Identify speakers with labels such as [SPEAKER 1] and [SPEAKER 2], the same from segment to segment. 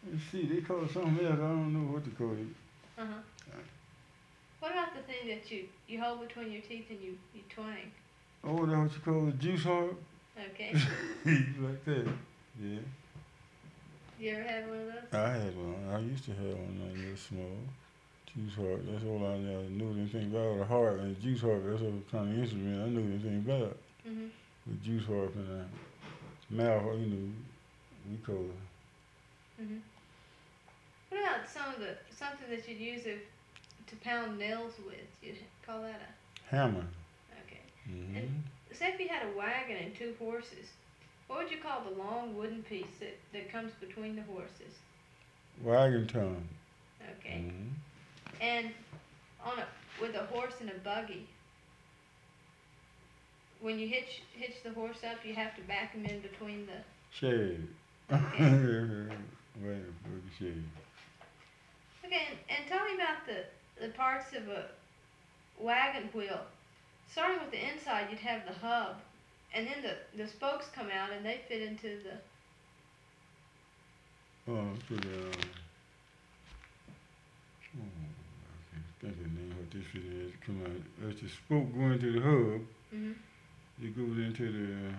[SPEAKER 1] Let's see, they call it something else. I don't know what to call it.
[SPEAKER 2] Uh-huh. What about the thing that you hold between your teeth and you twang?
[SPEAKER 1] Oh, that's what you call it, juice heart?
[SPEAKER 2] Okay.
[SPEAKER 1] Like that. Yeah.
[SPEAKER 2] You ever had one of those?
[SPEAKER 1] I had one. I used to have one when I was small. Juice harp. That's all I knew anything about. A harp and a juice harp. That's what kind of instrument I knew anything about.
[SPEAKER 2] Mhm.
[SPEAKER 1] With juice harp and mouth, we call it
[SPEAKER 2] Mhm. What about something that you'd use to pound nails with? You'd call that
[SPEAKER 1] hammer.
[SPEAKER 2] a okay. And
[SPEAKER 1] Hmm.
[SPEAKER 2] say if you had a wagon and two horses, what would you call the long wooden piece that comes between the horses?
[SPEAKER 1] Wagon tongue.
[SPEAKER 2] Okay.
[SPEAKER 1] Hmm.
[SPEAKER 2] And on a with a horse and a buggy, when you hitch the horse up, you have to back him in between the.
[SPEAKER 1] Shade.
[SPEAKER 2] Okay.
[SPEAKER 1] Wait, shade.
[SPEAKER 2] Okay. And tell me about the parts of a wagon wheel. Starting with the inside, you'd have the hub, and then the spokes come out and they fit into the.
[SPEAKER 1] Oh, for the. I can't think of the name what this shit is. Come on, as the spoke going to the hub,
[SPEAKER 2] Mhm.
[SPEAKER 1] it goes into the.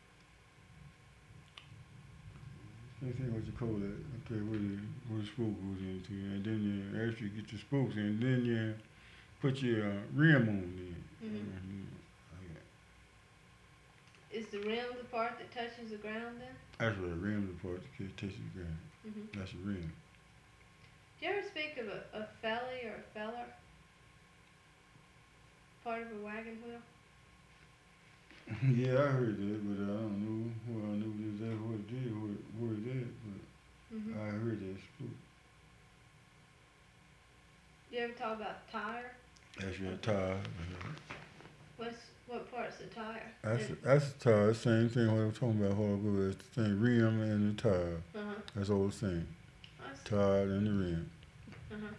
[SPEAKER 1] I can't think what you call that. Okay, where the spoke goes into, and then you actually get your spokes in, then you put your rim on there.
[SPEAKER 2] Mhm. Is the rim the part that touches the ground then?
[SPEAKER 1] That's what a rim the part that touches the ground.
[SPEAKER 2] Mhm.
[SPEAKER 1] That's a rim.
[SPEAKER 2] Do you ever speak of a felly or a feller part of a wagon wheel?
[SPEAKER 1] Yeah, I heard that, but I don't know. Well, I know exactly what it is, where it is,
[SPEAKER 2] Mhm.
[SPEAKER 1] but I heard that spook.
[SPEAKER 2] Do you ever talk about tire?
[SPEAKER 1] That's your tire.
[SPEAKER 2] What part's the tire?
[SPEAKER 1] That's the tire. Same thing what I'm talking about. How it goes. It's the same rim and the tire.
[SPEAKER 2] Uh huh.
[SPEAKER 1] That's all the same.
[SPEAKER 2] I see.
[SPEAKER 1] Tire and the rim.
[SPEAKER 2] Uh huh.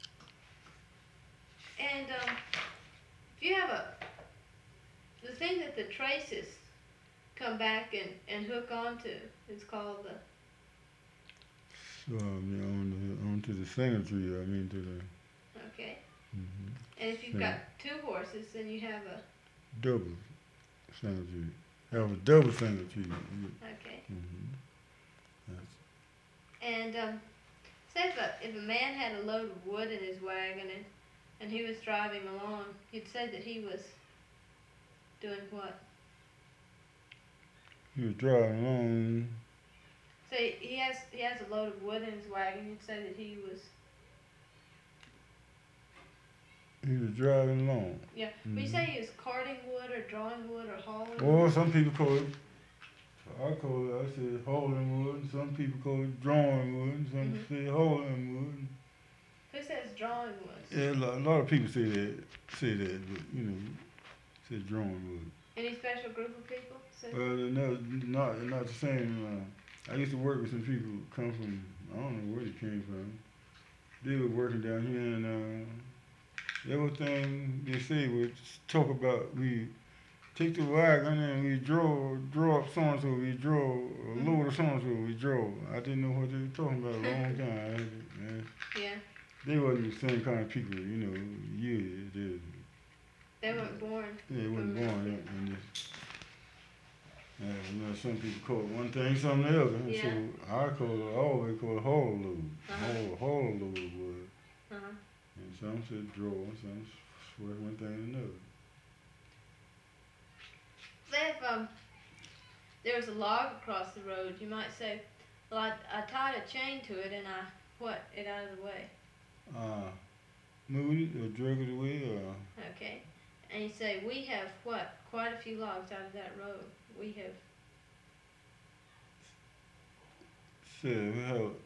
[SPEAKER 2] And if you have the thing that the traces come back and hook onto, it's called the.
[SPEAKER 1] So onto the symmetry. I mean to the
[SPEAKER 2] Okay.
[SPEAKER 1] hmm
[SPEAKER 2] And if you've got two horses, then you have a.
[SPEAKER 1] double symmetry. Have a double symmetry.
[SPEAKER 2] Okay.
[SPEAKER 1] Mm-hmm.
[SPEAKER 2] And say if a man had a load of wood in his wagon and he was driving along, you'd say that he was doing what?
[SPEAKER 1] He was driving along.
[SPEAKER 2] Say he has a load of wood in his wagon, you'd say that he was.
[SPEAKER 1] He was driving along.
[SPEAKER 2] Yeah. Would you say he was carting wood or drawing wood or hauling
[SPEAKER 1] Or
[SPEAKER 2] wood?
[SPEAKER 1] some people call it. I call it. I say hauling wood. Some people call it drawing wood. Some
[SPEAKER 2] Mhm.
[SPEAKER 1] say hauling wood.
[SPEAKER 2] Who says drawing wood?
[SPEAKER 1] Yeah, a lot of people say that. But say drawing wood.
[SPEAKER 2] Any special group of people?
[SPEAKER 1] Well, no, not the same. I used to work with some people who come from. I don't know where they came from. They were working down here, and everything they say was talk about we take the wagon and we draw up so and so, we draw a
[SPEAKER 2] Mhm.
[SPEAKER 1] load of so and so, we draw. I didn't know what they were talking about a long time.
[SPEAKER 2] Yeah.
[SPEAKER 1] They wasn't the same kind of people, yeah,
[SPEAKER 2] They weren't born.
[SPEAKER 1] they wasn't
[SPEAKER 2] from
[SPEAKER 1] born
[SPEAKER 2] that.
[SPEAKER 1] in this. Some people call it one thing, something else. And
[SPEAKER 2] Yeah.
[SPEAKER 1] so I always call it haul load.
[SPEAKER 2] Uh-huh.
[SPEAKER 1] Haul load was.
[SPEAKER 2] Uh-huh.
[SPEAKER 1] And some said draw, some swear one thing to another.
[SPEAKER 2] Say if there was a log across the road, you might say, well, I tied a chain to it and it out of the way.
[SPEAKER 1] Move it or drag it away or
[SPEAKER 2] Okay. And you say, we have what? Quite a few logs out of that road. We have.
[SPEAKER 1] say we have